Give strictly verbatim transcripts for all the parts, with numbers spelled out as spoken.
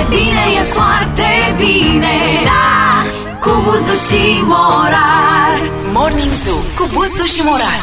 bine, e foarte bine. Da, cu Buzdu și Morar. Morning Zoo cu Buzdu și Morar.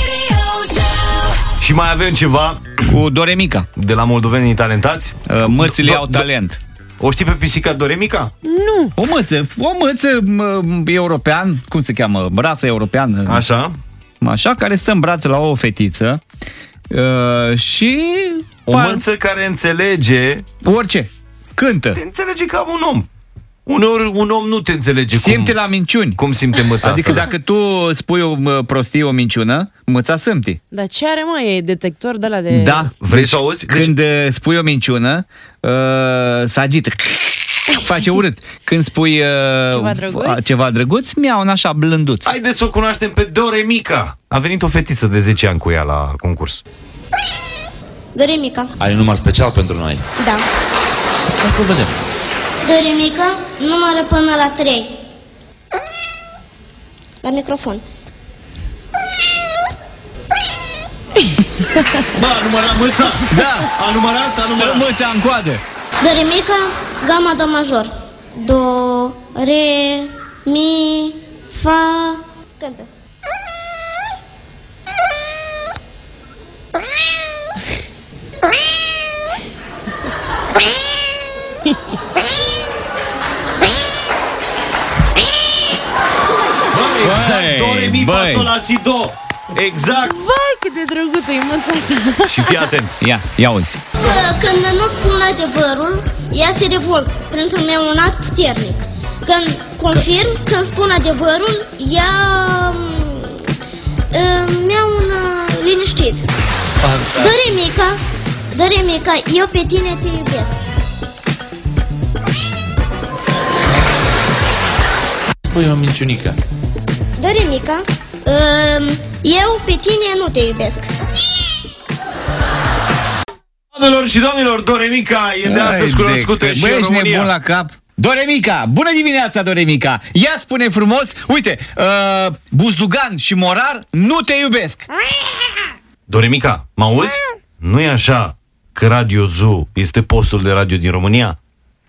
Și mai avem ceva cu Doremica de la moldovenii talentați. uh, Mățile do- au talent. O știi pe pisica Doremica? Nu. O măță, o măță m- european, cum se cheamă? Rasă europeană. Așa. Așa, care stă în brațe la o fetiță uh, și... O măță care înțelege... Orice. Cântă. Te înțelege ca un om. Uneori un om nu te înțelege. Simte cum, la minciuni. Cum simte măța Adică asta, dacă tu spui o prostie, o minciună, măța simte. Dar ce are, mă? E detector de ăla de... Da. Vrei să auzi? Când deci... spui o minciună, uh, se agită. Face urât. Când spui uh, ceva drăguț, ceva drăguț, miau așa blânduț. Haideți să o cunoaștem pe Doremica. A venit o fetiță de zece ani cu ea la concurs. Doremica. Ai un număr special pentru noi? Da. Hai să vedem. Doremica, numără până la trei. La microfon. Bă, a numărat măța? Da. A numărat? A numărat. Stă măța în coadă. Doremica, gama do major. Do, re, mi, fa. Cântă. Exact, do, re, mi, fa, sol, la, si, do. Exact. Vai, cât de drăguță e măța asta. Și fii atent. Ia, ia uzi. Când nu spun adevărul, ea se revoltă printr-un meunat puternic. Când confirm, când spun adevărul, ea meaună liniștit. Doremica, Doremica, eu pe tine te iubesc. Spui o minciunică. Doremica, eu pe tine nu te iubesc. Doamnelor și domnilor, Doremica e de astăzi cunoscută și Băi, în ești România. nebun la cap. Doremica, bună dimineața, Doremica. Ia spune frumos, uite, uh, Buzdugan și Morar nu te iubesc. Doremica, mă auzi? Nu e așa că Radio Zoo este postul de radio din România?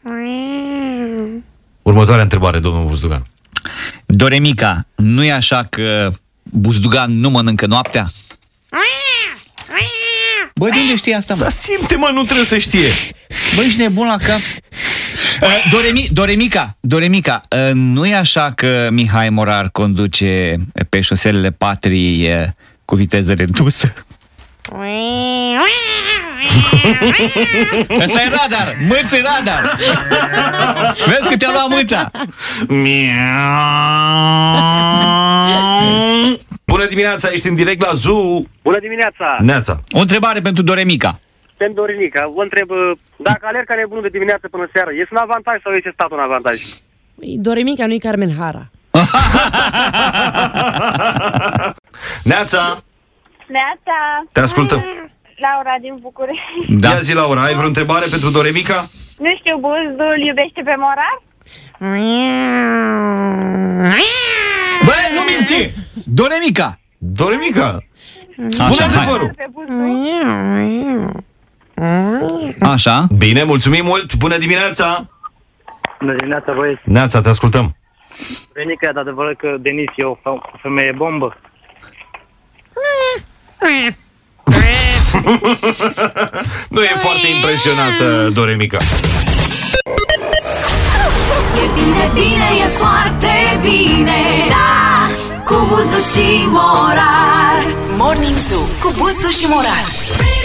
Următoarea întrebare, domnul Buzdugan. Doremica, nu e așa că Buzdugan nu mănâncă noaptea? Băi, de unde știi asta, mă? Dar simte, mă, nu trebuie să știe. Băi, ești nebun la cap. Uh, Doremi, Doremica, Doremica, uh, nu e așa că Mihai Morar conduce pe șoselele patriei uh, cu viteză redusă? Ăsta e radar, mâță e radar. Vezi că te-a luat mâța. Bună dimineața, ești în direct la Zoo. Bună dimineața! Neața. O întrebare pentru Doremica. Pentru Doremica, vă întreb, dacă alerg ca nebunul de dimineață până seară, este un avantaj sau este statul un avantaj? Doremica nu-i Carmen Hara. Neața. Neața. Te ascultăm. Laura din București. Da. Ia zi, Laura, ai vreo întrebare pentru Doremica? Nu știu, Buzdu îl iubește pe Morar? Băi, nu minți! Doremica! Doremica! Spune Așa, adevărul. Așa. Bine, mulțumim mult. Bună dimineața. Bună dimineața, băieți. Neața, te ascultăm. Doremica, dar adevărat că Denis e o femeie bombă? Nu e foarte impresionată, Doremica. E bine, bine, e foarte bine. Da, cu Buzdu și Morar. Morning Zoo cu Buzdu și Morar.